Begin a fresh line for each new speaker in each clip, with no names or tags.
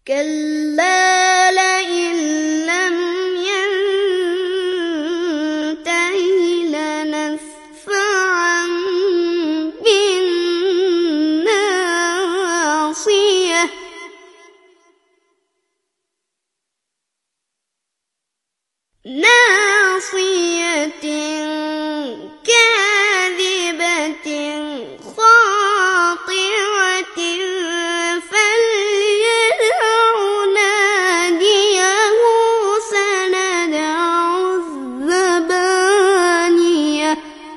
كلا لئن لم ينته لنسفعا بالناصية ناصية كاذبة خاطئة فليدع ناديه سندع الزبانية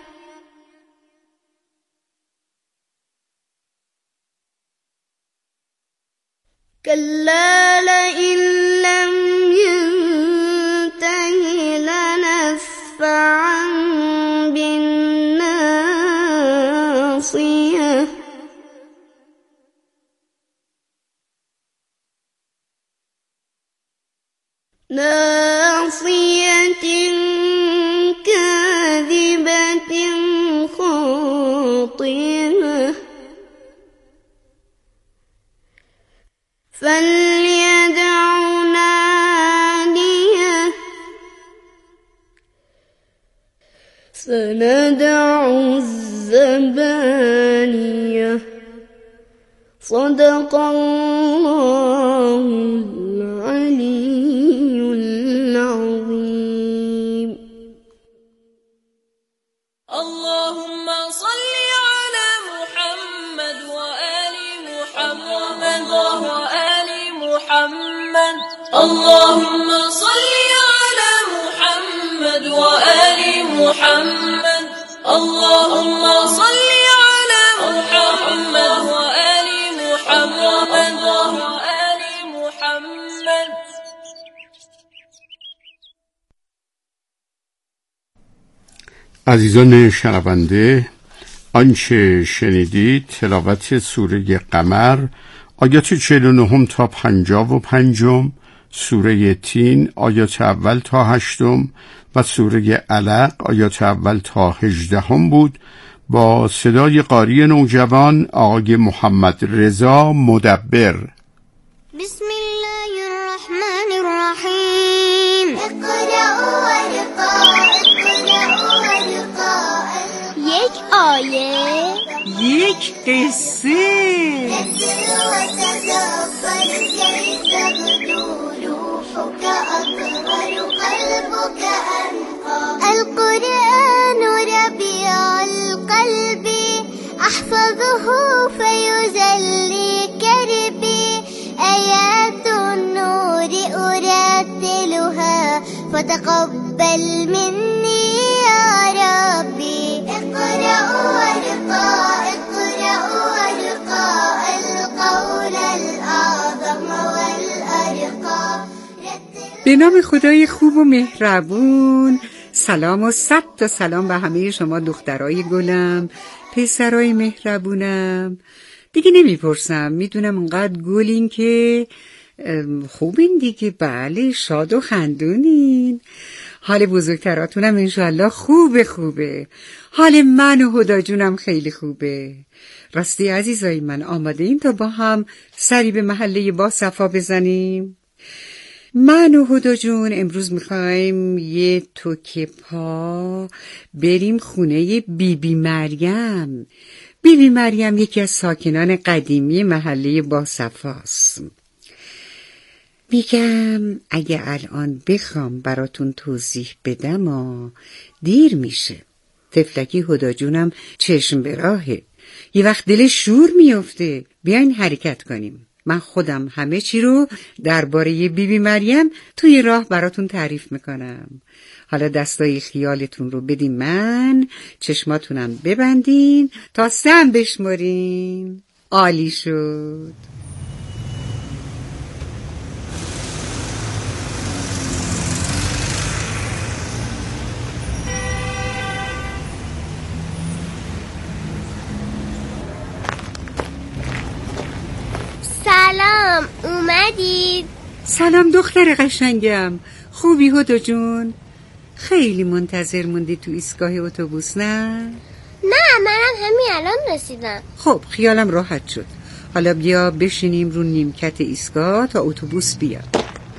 كلا لئن لم ينته لنسفعا بالناصية ناصية كاذبة خاطئة فليدع ناديه سندع الزبانية صدق الله العلي العظيم.
اللهم صل على محمد وآل محمد وآل محمد. اللهم صل على محمد وآل محمد. اللهم صل على محمد وآل محمد وآل محمد.
عزیزان شنونده، آنچه شنیدید تلاوت سوره قمر آیات 49 تا 55، سوره تین آیات اول تا 8 و سوره علق آیات اول تا 18 بود با صدای قاری نوجوان آقای محمد رضا مدبر.
بسم الله الرحمن الرحیم. اقرأوا ورقاء یک آیه،
یک قصه.
القرآن ربيع القلب أحفظه فيزلي كربي آيات النور أرتلها فتقبل مني يا ربي. اقرأوا ورقاء القول الأعظم والأرقى.
به نام خدای خوب و مهربون. سلام و صد تا سلام به همه شما دخترای گلم، پسرای مهربونم. دیگه نمیپرسم، میدونم انقدر گلین که خوبین دیگه. بله، شاد و خندونین. حال بزرگتراتونم انشالله خوبه. حال من و هدا جونم خیلی خوبه. راستی عزیزای من، آماده این تا با هم سری به محله با صفا بزنیم؟ من و هدا جون امروز میخوایم یه توکه پا بریم خونه بیبی مریم. بیبی مریم یکی از ساکنان قدیمی محله با صفاست. میگم اگه الان بخوام براتون توضیح بدم دیر میشه. تفلکی هدا جونم چشم به راهه، یه وقت دلش شور میفته. بیاین حرکت کنیم. من خودم همه چی رو درباره بیبی مریم توی راه براتون تعریف میکنم. حالا دستای خیالتون رو بدین من، چشماتونم ببندین تا 3 بشمارین. عالی شد.
سلام، اومدید؟
سلام دختر قشنگم، خوبی هدا جون؟ خیلی منتظر موندی تو ایستگاه اتوبوس نه؟
نه، منم همین الان رسیدم.
خب خیالم راحت شد. حالا بیا بشینیم رو نیمکت ایستگاه تا اتوبوس بیاد.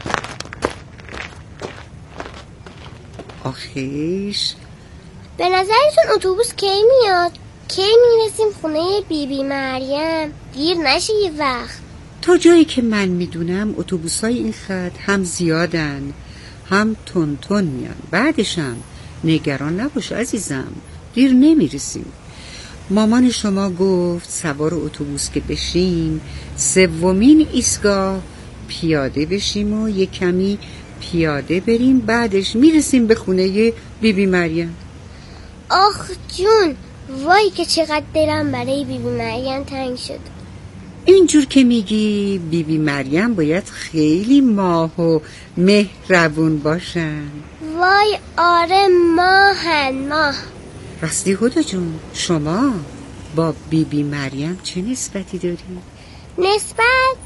آخیش
به نظرتون اتوبوس کی میاد؟ کی میرسیم خونه بیبی مریم؟ دیر نشه یه وقت.
تا جایی که من میدونم اتوبوسای این خط هم زیادن هم تون میان. بعدشم نگران نباش عزیزم، دیر نمیرسیم. مامان شما گفت سوار اتوبوس که بشیم 3مین ایستگاه پیاده بشیم و یک کمی پیاده بریم، بعدش میرسیم به خونه بیبی مریم.
آخ جون، وای که چقدر دلم برای بیبی مریم تنگ شد.
اینجور که میگی بیبی مریم باید خیلی ماه و مهربون باشن.
وای آره، ماه.
راستی هدا جون، شما با بیبی مریم چه نسبتی داری؟
نسبت؟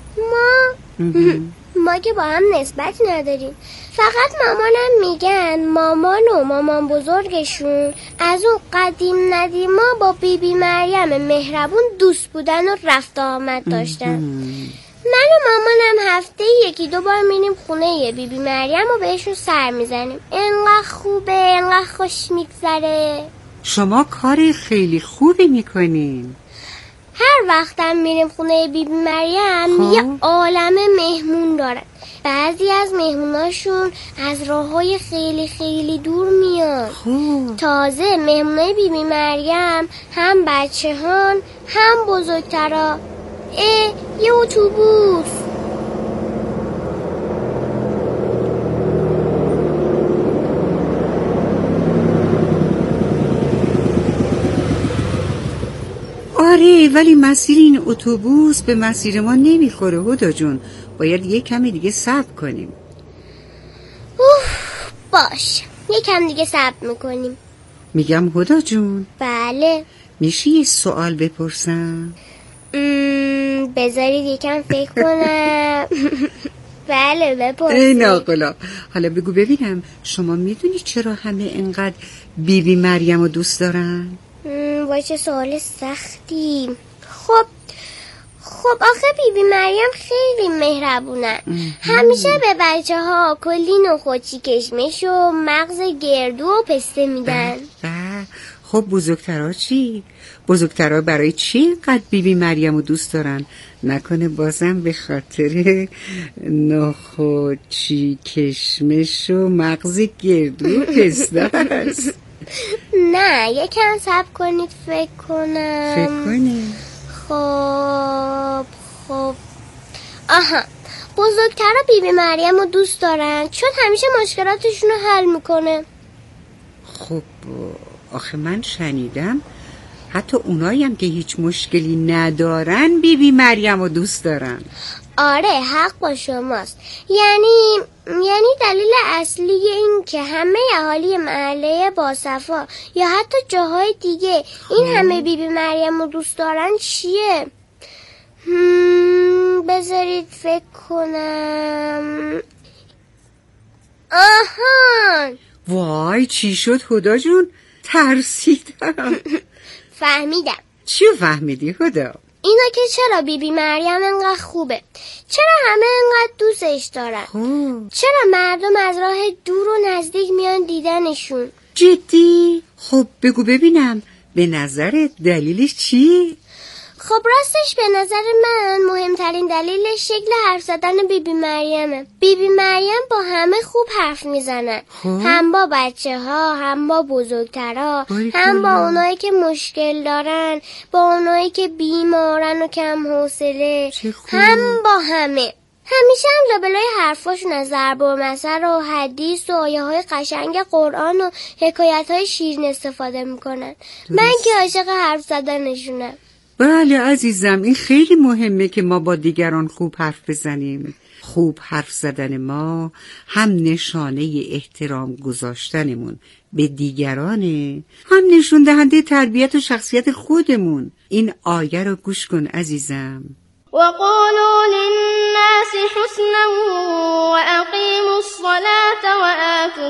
ما که با هم نسبتی نداریم. فقط مامانم میگن مامان و مامان بزرگشون از اون قدیم ندیما با بیبی مریم مهربون دوست بودن و رفت آمد داشتن. من و مامانم هفته 1-2 بار میریم خونه بیبی مریم و بهشون سر میزنیم. انقدر خوبه، انقدر خوش میگذره.
شما کار خیلی خوبی میکنین.
هر وقتم میریم خونه بیبی مریم یه عالم مهمون دارن. بعضی از مهموناشون از راههای خیلی خیلی دور میان. تازه مهمونای بیبی مریم هم بچه هان هم بزرگترا. یه اتوبوس.
آره، ولی مسیر این اتوبوس به مسیر ما نمیخوره هدا جون، باید یه کمی دیگه صبر کنیم.
باش، یه کم دیگه صبر میکنیم.
میگم هدا جون.
بله.
میشه یه سوال بپرسم؟
بذارید یکم فکر کنم. بله بپرسید.
ای ناقلا، حالا بگو ببینم، شما میدونی چرا همه انقدر بیبی مریم رو دوست دارن؟
وای چه سوال سختی. خب آخه بیبی مریم خیلی مهربونن. همیشه به بچه ها کلی نخودچی کشمش و مغز گردو و پسته میدن.
خب بزرگترها چی؟ بزرگترها برای چی اینقدر بیبی مریم رو دوست دارن؟ نکنه بازم به خاطر نخودچی کشمش و مغز گردو و پسته هست؟
نه، یکم صبر کنید فکر کنم. خب آها، بزرگترها بیبی مریم رو دوست دارن چون همیشه مشکلاتشون رو حل میکنه.
خب آخه من شنیدم حتی اونایی هم که هیچ مشکلی ندارن بیبی مریم رو دوست دارن.
آره، حق با شماست. یعنی دلیل اصلی این که همه اهالی محله باصفا یا حتی جاهای دیگه این همه بیبی مریم رو دوست دارن چیه؟ بذارید فکر کنم. آها،
وای چی شد هدا جون؟ ترسیدم.
فهمیدم.
چی فهمیدی هدا؟
اینا که چرا بیبی مریم انقدر خوبه، چرا همه انقدر دوستش دارن، چرا مردم از راه دور و نزدیک میان دیدنشون.
جدی؟ خب بگو ببینم، به نظرت دلیلش چی؟
خب راستش به نظر من مهمترین دلیلش شکل حرف زدن بیبی مریمه. بیبی مریم با همه خوب حرف میزنن، هم با بچه ها، هم با بزرگترها، هم با اونایی که مشکل دارن، با اونایی که بیمارن و کم حوصله، هم با همه. همیشه هم لابلای حرفاشون از ضرب المثل و حدیث و آیه های قشنگ قرآن و حکایت های شیرین استفاده میکنن. من که عاشق حرف زدنشونم.
بله عزیزم، این خیلی مهمه که ما با دیگران خوب حرف بزنیم. خوب حرف زدن ما هم نشانه احترام گذاشتنمون به دیگرانه، هم نشون دهنده تربیت و شخصیت خودمون. این آیه رو گوش کن عزیزم.
وقولوا للناس حسنا واقیموا الصلاة وآتوا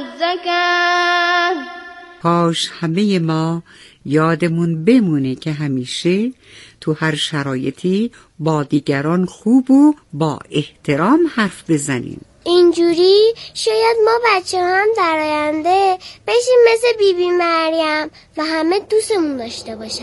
الزکاة.
کاش همه ما یادمون بمونه که همیشه تو هر شرایطی با دیگران خوب و با احترام حرف بزنیم.
اینجوری شاید ما بچه هم در آینده بشیم مثل بیبی مریم و همه دوستمون داشته باشن.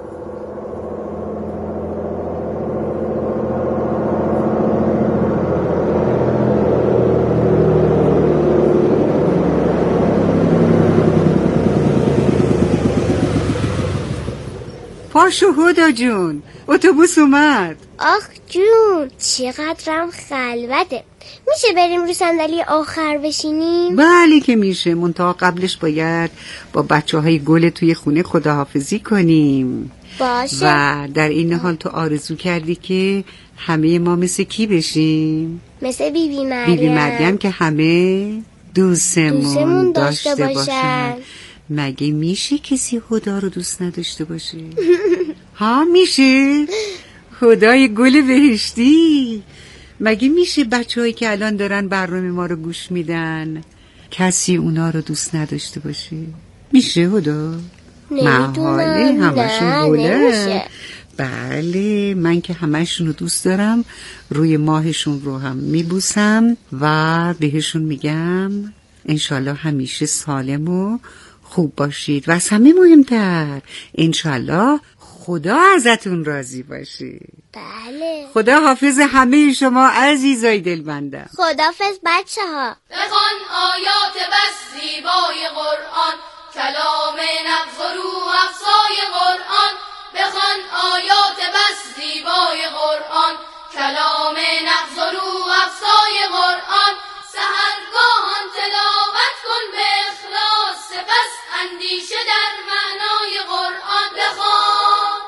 پاشو هدا جون، اتوبوس اومد.
آخ جون، چقدرم خلوته. میشه بریم رو صندلی آخر بشینیم؟
بله که میشه، منتها قبلش باید با بچه‌های گل توی خونه خداحافظی کنیم.
باشه.
و در این حال تو آرزو کردی که همه ما مثل کی بشیم؟
مثل بیبی مریم.
بیبی مریم که همه دوستمون داشته باشن. مگه میشه کسی هدا رو دوست نداشته باشه؟ ها میشه؟ هدای گل بهشتی. مگه میشه بچه‌هایی که الان دارن برنامه ما رو گوش میدن کسی اونا رو دوست نداشته باشه؟ میشه هدا؟
نمیدونم.
همشون گله. بله، من که همشون رو دوست دارم، روی ماهشون رو هم میبوسم و بهشون میگم انشالله همیشه سالم و خوب باشید و از همه مهمتر انشالله خدا ازتون راضی باشه.
بله.
خدا حافظ همه شما عزیزای دلبندم.
خداحافظ بچه ها.
بخوان آیات بس زیبای قرآن، کلام نغز و روح افزای قرآن. بخوان آیات بس زیبای قرآن، کلام نغز و روح افزای قرآن. سحرگاهان تلاوت کن به اخلاص، سپس اندیشه در معنای قرآن بخوان.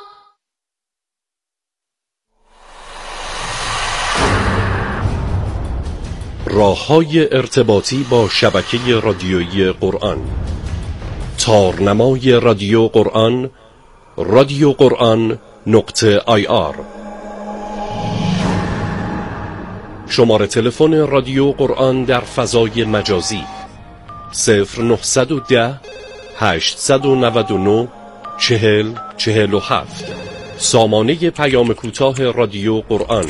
راه‌های ارتباطی با شبکه رادیویی قرآن: تارنمای رادیو قرآن، رادیو قرآن.ir. شماره تلفن رادیو قرآن در فضای مجازی 0910 899 4047. سامانه پیام کوتاه رادیو قرآن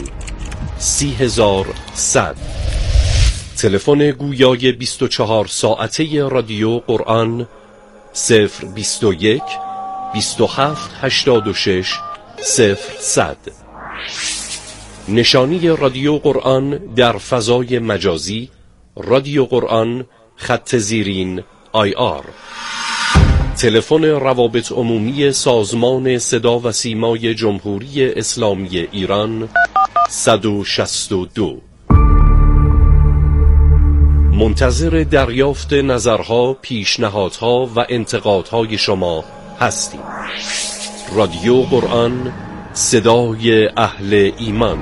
30100. تلفن گویای 24 ساعته رادیو قرآن 021 27 86 0100. نشانی رادیو قرآن در فضای مجازی رادیو قرآن _ IR. تلفن روابط عمومی سازمان صدا و سیمای جمهوری اسلامی ایران 162. منتظر دریافت نظرها، پیشنهادها و انتقادهای شما هستیم. رادیو قرآن، صدای اهل ایمان.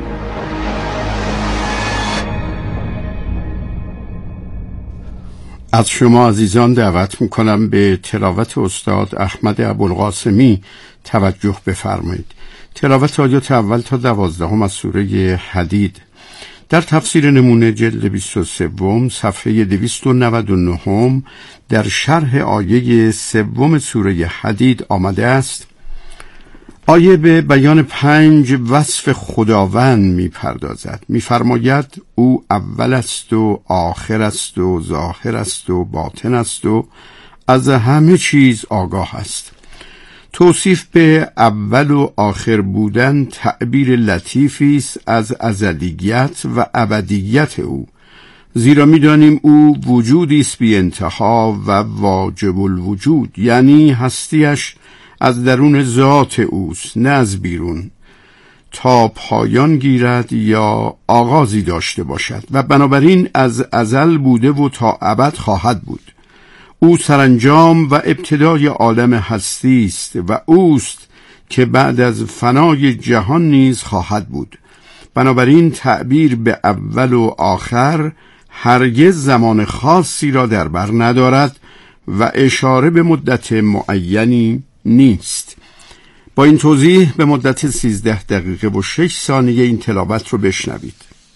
از شما عزیزان دعوت میکنم به تلاوت استاد احمد ابوالقاسمی توجه بفرمایید. تلاوت آیات اول تا 12 از سوره حدید. در تفسیر نمونه جلد 23 صفحه 299 در شرح آیه 3 سوره حدید آمده است: آیه به بیان 5 وصف خداوند می‌پردازد. می‌فرماید او اول است و آخر است و ظاهر است و باطن است و از همه چیز آگاه است. توصیف به اول و آخر بودن تعبیر لطیفی است از ازلیت و ابدیت او، زیرا می‌دانیم او وجودی است بی انتها و واجب الوجود، یعنی هستیش از درون ذات اوست نه از بیرون، تا پایان گیرد یا آغازی داشته باشد و بنابراین از ازل بوده و تا ابد خواهد بود. او سرانجام و ابتدای عالم هستی است و اوست که بعد از فنای جهان نیز خواهد بود. بنابراین تعبیر به اول و آخر هرگز زمان خاصی را در بر ندارد و اشاره به مدت معینی نیست. با این توضیح به مدت 13 دقیقه و 6 ثانیه این تلاوت رو بشنوید.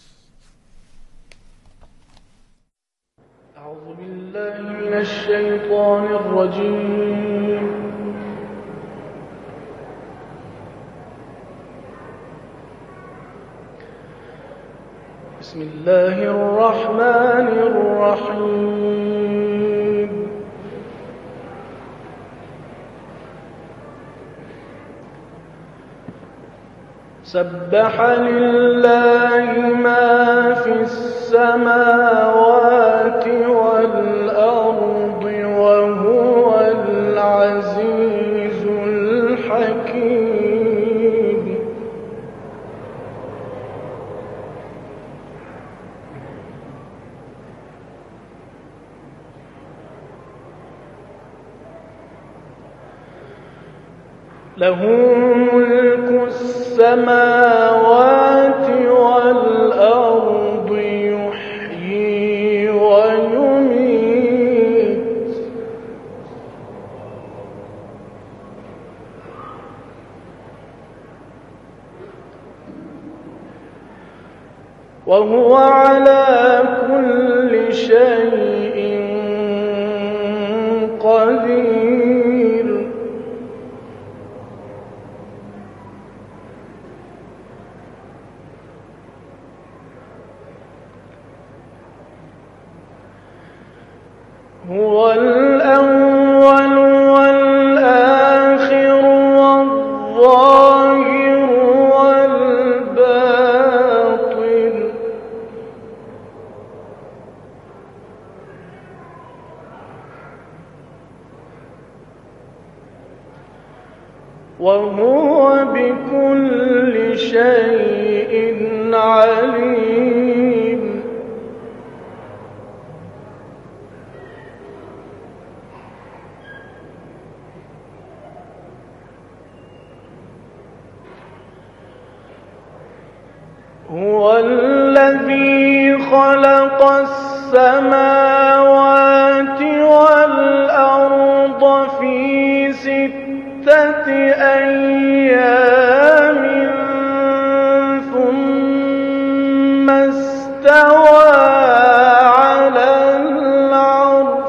اعوذ بالله من الشیطان الرجیم بسم الله الرحمن الرحيم سبح لله ما في السماوات والأرض وهو العزيز الحكيم له ملك السماوات والأرض يحيي ويميت وهو على كل شيء قدير هو الأول والآخر والظاهر والباطن وهو بكل شيء عليم هو الذي خلق السماوات والأرض في 6 أيام ثم استوى على العرش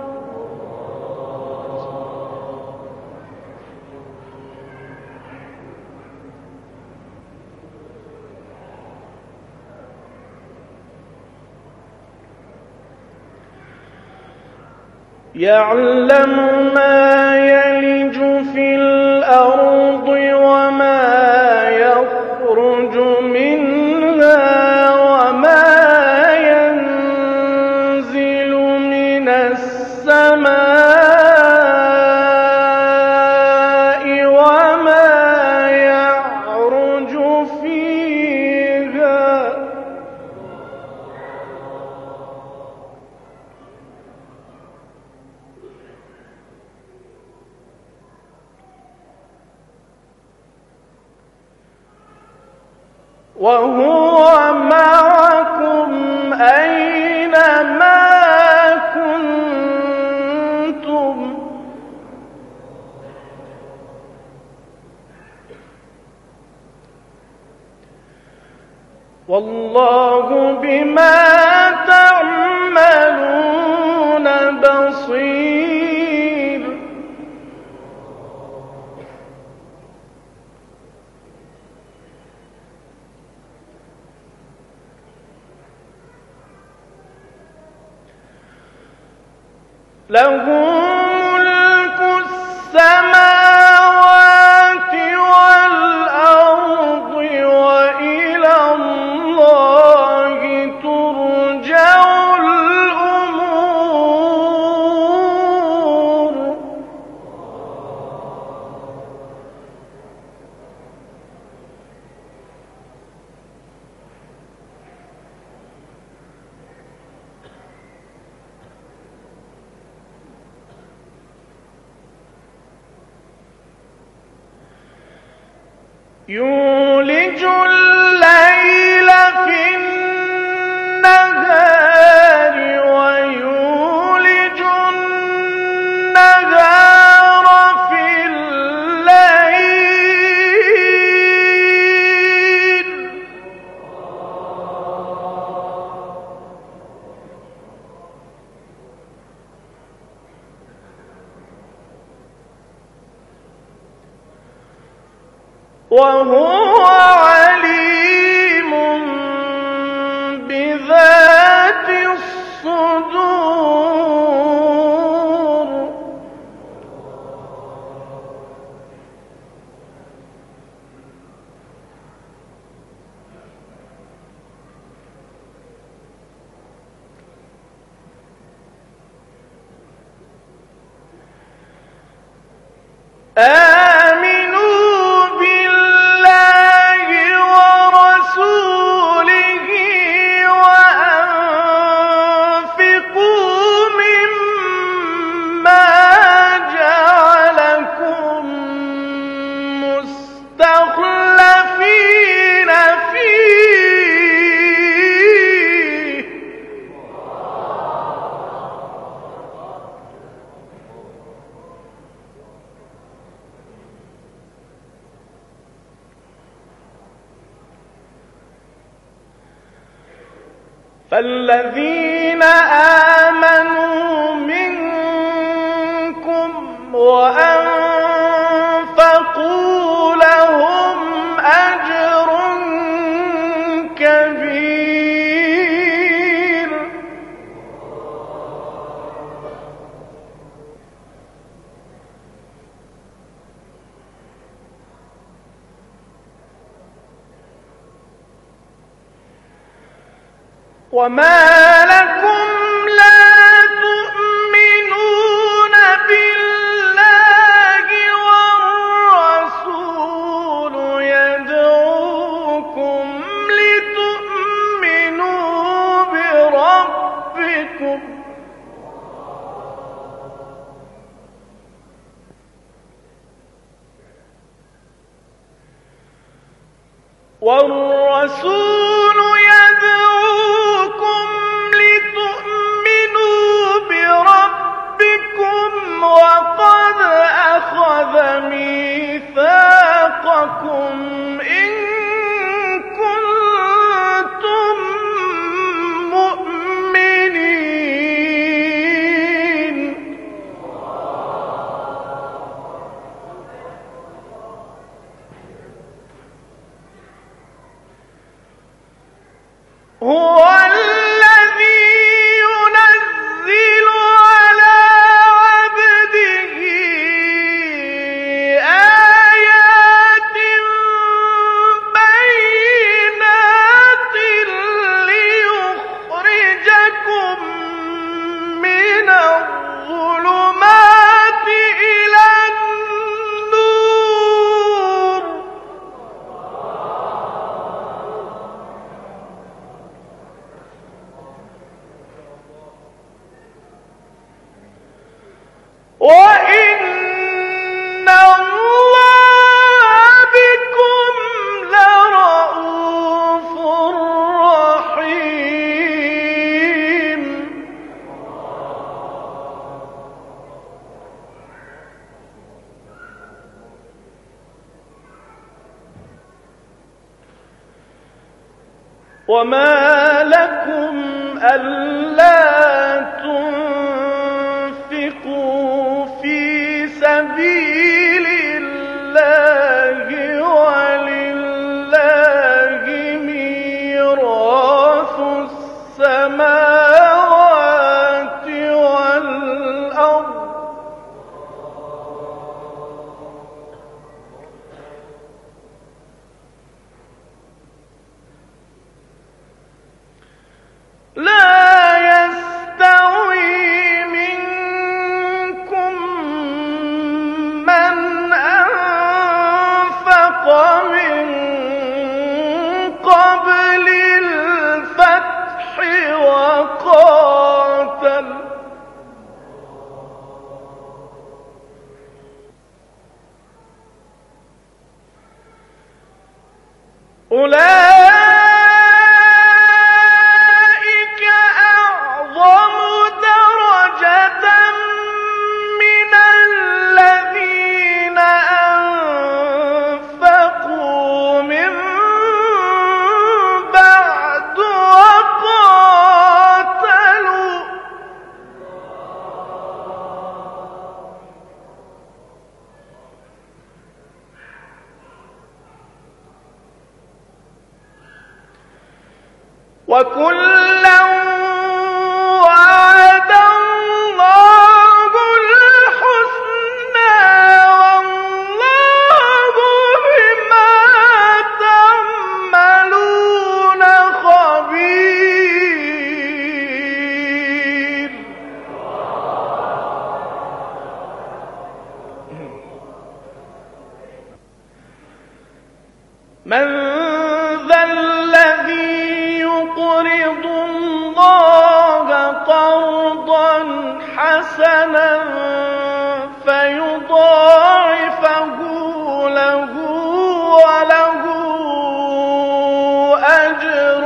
يعلم ما يلج في الأرض وما يخرج منها وما ينزل من السماء وما يعرج فيها وهو معكم أينما كنتم والله بما تعملون بصير له ملك السماوات والأرض وإلى الله ترجع الأمور يولج الليل في النهار ويولج النهار في الليل وهو عليم آمنوا بالله ورسوله وأنفقوا مما جعلكم مستخلفين فيه فالذين آمنوا منكم وأنفقوا لهم أجر كبير وما لكم لا تؤمنون بالله والرسول يدعوكم لتؤمنوا بربكم والرسول يدعوكم لتؤمنوا بربكم وقد أخذ ميثاقكم إن كنتم مؤمنين هو الذي ينزل على عبده آيات بينات ليخرجكم من الظلمات إلى النور وإن الله بكم لرءوف رحيم وما لكم ألا تنفقوا في سبيل الله ولله ميراث السماوات والأرض لا يستوي منكم من أنفق من قبل الفتح وقاتل أولئك أعظم درجة من الذين أنفقوا من بعد وقاتلوا وكلا وعد الله الحسنى والله بما تعملون خبير من ذا الذي يقرض الله قرضا حسنا فيضاعفه له وله أجر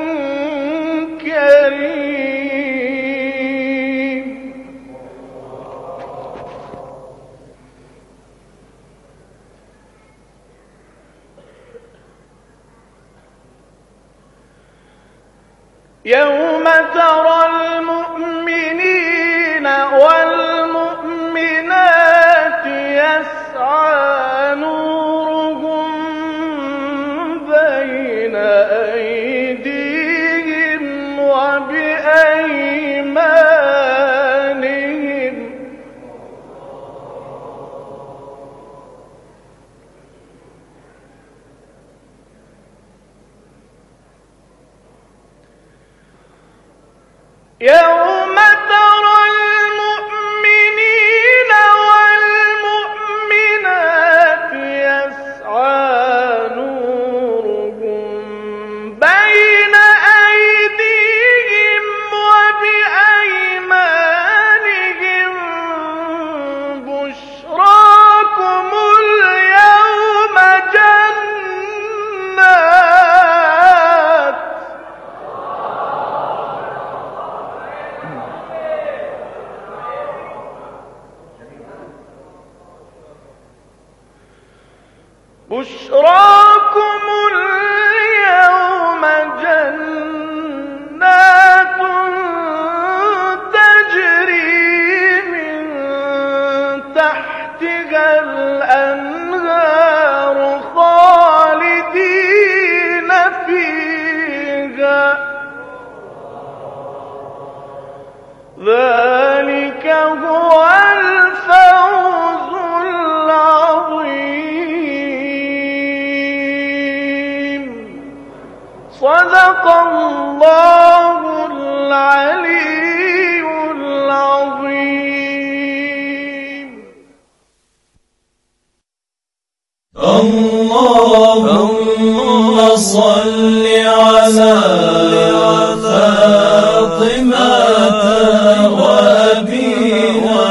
كريم. يوم ترى المؤمنين والمؤمنات يسعى نورهم بين أيديهم وبأيمانهم يوم ترى المؤمنين والمؤمنات يسعى نورهم بين أيديهم وبأيمانهم بشراكم اليوم جنات بشراكم اليوم جنات تجري من تحتها الأنهار خالدين فيها ذلك هو الفوز العظيم. صدق الله العلي العظيم.
اللهم صل على فاطمة وأبيها.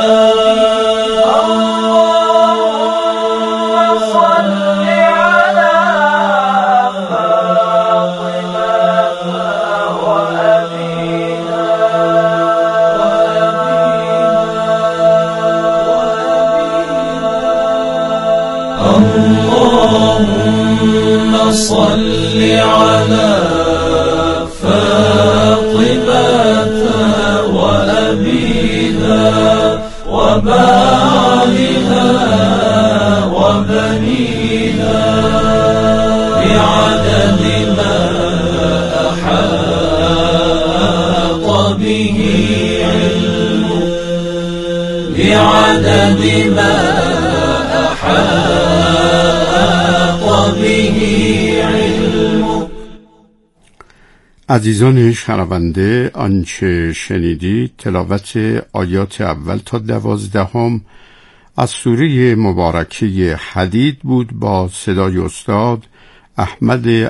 اللهم صل على فاطمة وأبيها. اللهم صل على فاطمة وأبيها وبعلها وبنيها بعدد ما أحاط به علمك بعدد ما أحاط به علمك.
عزیزان شنونده، آنچه شنیدید تلاوت آیات اول تا 12 از سوره مبارکه حدید بود با صدای استاد احمد